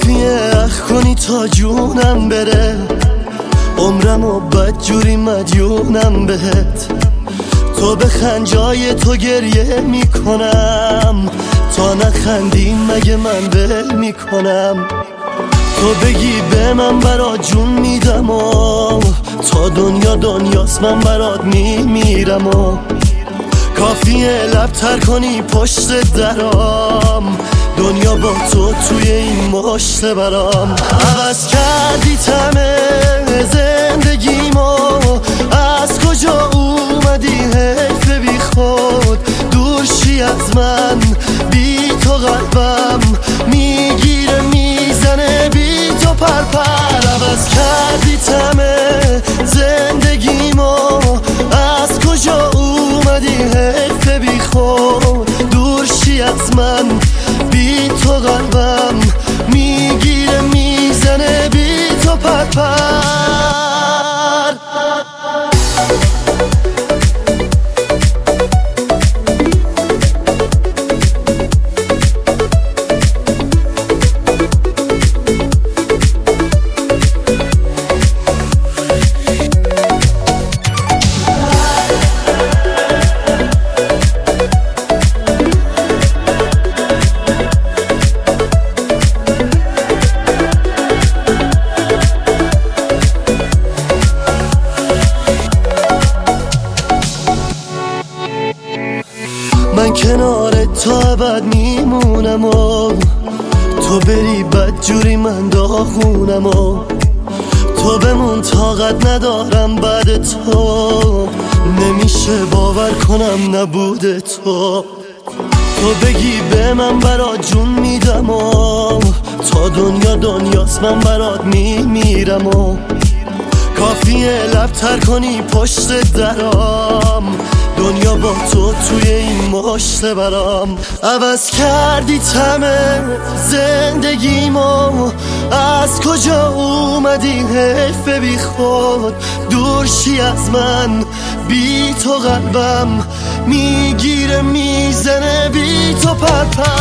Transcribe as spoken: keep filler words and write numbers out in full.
کافیه اخ کنی تا جونم بره، عمرم و بدجوری مدیونم بهت. تو بخند جای تو گریه میکنم، تا نخندی مگه من ول میکنم. تو بگی به من برات جون میدم و تا دنیا دنیاست من برات میمیرم و کافیه لب تر کنی پشت درام، دنیا با تو توی این مشت برام. عوض کردی تمه زندگیمو، از کجا اومدی حیف بی خود دور شی از من. بی تو قلبم میگیره میزنه بی تو پرپر. عوض کردی تمه زندگیمو، از کجا اومدی حیف بی خود دور شی از من. بی تو قلبم میگیره میزنه بی تو پرپر. من کنار تو ابد میمونم و تو بری بدجوری من داغونم و تو بمون طاقت ندارم بعد تو، نمیشه باور کنم نبود تو. تو بگی به من برات جون میدم و تا دنیا دنیاست من برات میمیرم و کافیه لب تر کنی پشت درام، دنیا با تو توی این مشت برام. عوض کردی تمه زندگیمو، از کجا اومدی حیف بی خود دور شی از من. بی تو قلبم میگیره میزنه بی تو پرپر.